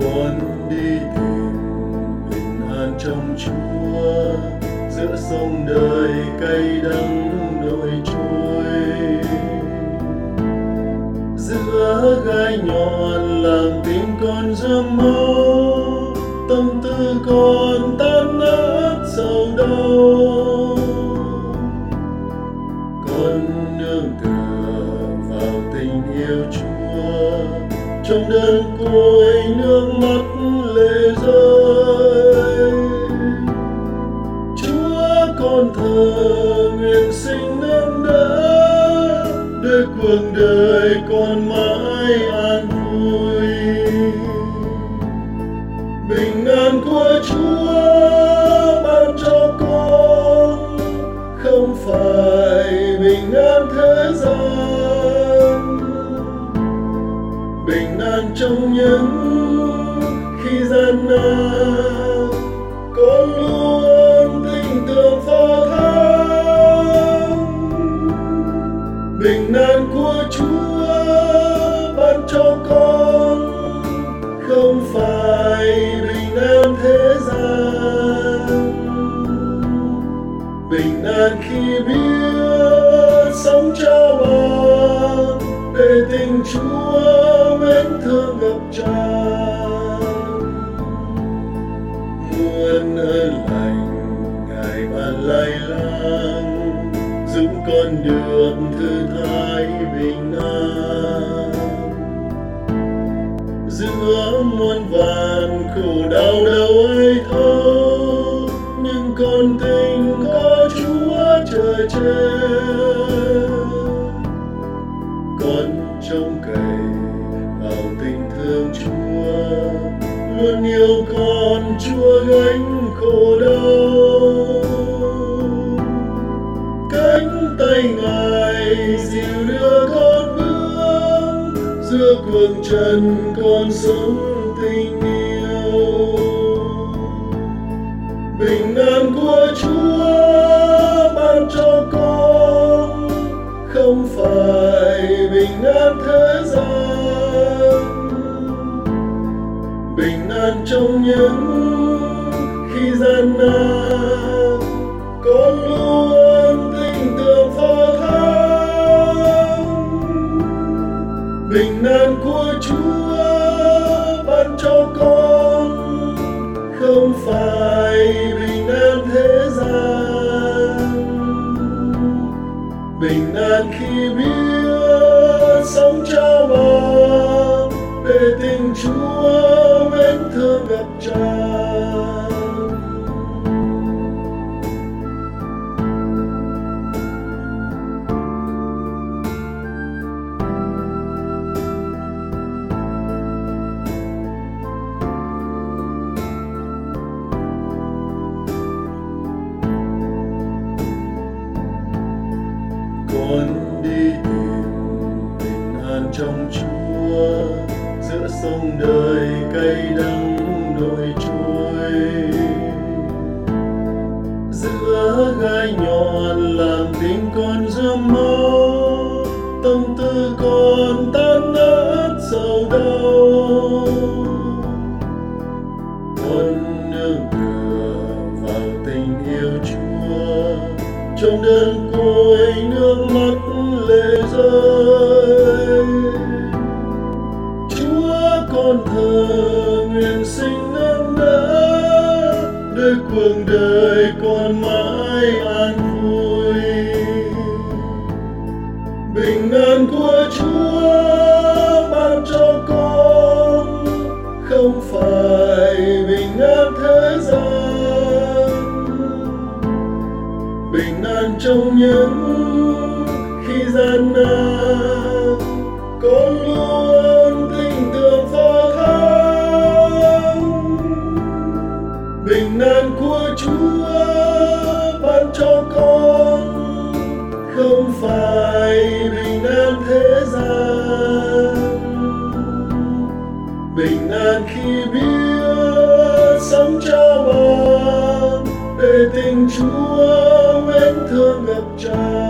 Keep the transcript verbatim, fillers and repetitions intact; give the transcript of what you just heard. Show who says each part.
Speaker 1: con đi tìm bình an trong Chúa, giữa sông đời cay đắng nổi trôi, giữa gai nhọn làm tim con rơm máu, tâm tư con tan nát sầu đau. Con nương tựa vào tình yêu Chúa, trong đơn côi nước mắt lệ rơi. Chúa con thờ nguyện sinh nâng đỡ, để cuộc đời con mãi an vui. Bình an của Chúa ban cho con, không phải bình an thế gian. Bình an trong những khi gian nan, con luôn tin tưởng phó thác. Bình an của Chúa ban cho con, không phải bình an thế gian. Bình an khi biết sống trao ban, để tình Chúa mến thương ngập tràn. Muôn ơn lành Ngài ban lay lang, giúp con được thư thái bình an. Giữa muôn vàn khổ đau đâu ai thấu, nhưng con tình có Chúa chờ che. Con trông cậy vào tình thương Chúa, luôn yêu con Chúa gánh khổ đau. Cánh tay Ngài dìu đưa con bước, giữa cuộc trần con sống tình yêu. Bình an của Chúa ban cho con, không phải bình an thế gian. Bình an trong những khi gian nan, con luôn tin tưởng phó thác. Bình an của Chúa ban cho con, không phải bình an thế gian. Bình an khi biết sống trao ban, để tình Chúa mến thương ngập tràn. Con đi tìm bình an trong Chúa, giữa sông đời cay đắng nổi trôi, giữa gai nhọn làm tim con rơm máu, tâm tư con tan nát sầu đau. Con nương tựa vào tình yêu Chúa, trong đơn côi nước mắt lệ rơi. Chúa con thờ nguyện sinh nâng đỡ, để cuộc đời con mãi an vui. Bình an của Chúa ban cho con, không phải bình an thế gian. Bình an trong những khi gian nan, con luôn tin tưởng phó thác. Bình an của Chúa ban cho con, không phải bình an thế gian. Bình an khi biết sống trao ban, để tình Chúa mến thương ngập tràn.